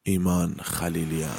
ایمان خلیلیان.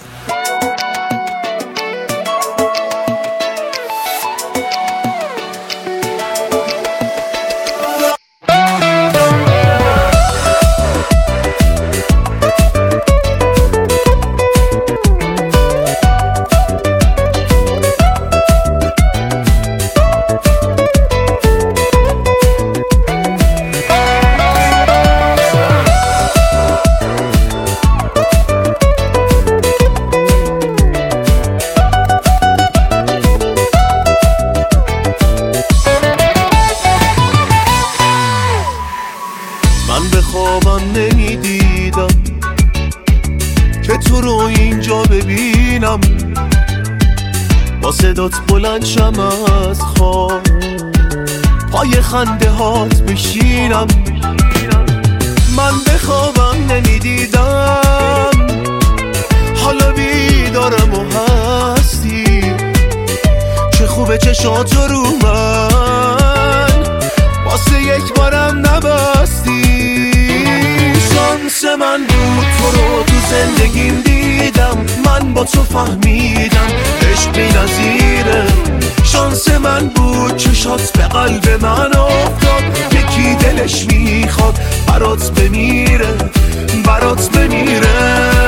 من به خوابم نمیدیدم که تو رو اینجا ببینم، با صدات بلند شم از خواب، پای خنده هات بشینم. من به خوابم نمیدیدم، حالا بیدارم و هستی، چه خوبه چشات رو من واسه یک بارم نبستی. شانس من بود تو رو تو زندگیم دیدم، من با تو فهمیدم عشق بی نظیره. شانس من بود چشات به قلب من افتاد، یکی دلش میخواد برات بمیره، برات بمیره.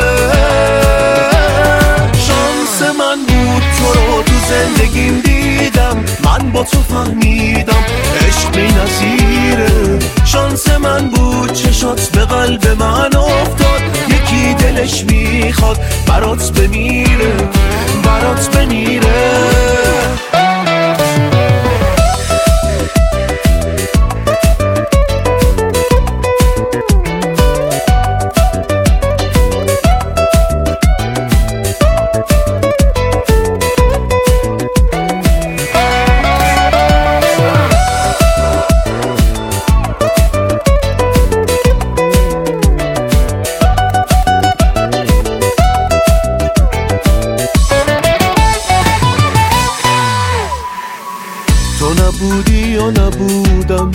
شانس من بود تو رو تو زندگیم دیدم، من با تو فهمیدم عشق بی نظیره. شانس من بود چشات به قلب من افتاد، یکی دلش میخواد برات بمیره، برات بمیره. تو نبودی یا نبودم،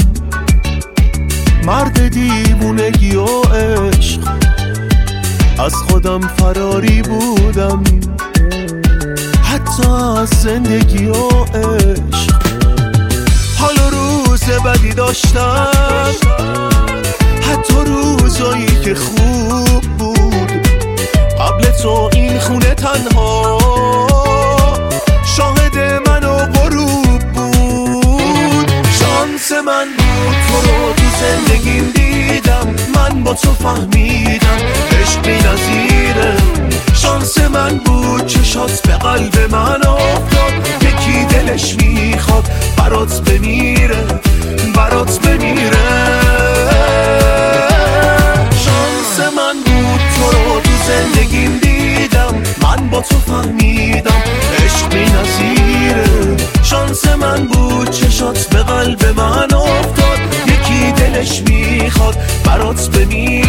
مرد دیوونگی و عشق، از خودم فراری بودم، حتی از زندگی و عشق. حالا روز بدی داشتم، حتی روزایی که خوب بود، قبل تو این خونه تنها شاهد من و غروب بود. شانس من بود تو رو تو زندگیم دیدم، من با تو فهمیدم عشق بی نظیره. شانس من بود چشات به قلب من افتاد، یکی دلش میخواد برات بمیره، برات بمیره. شانس من بود تو رو تو زندگیم دیدم، من با تو فهمیدم عشق بی نظیره. شانس من بود چشات به قلب من افتاد، یکی دلش میخواد برات بمیره.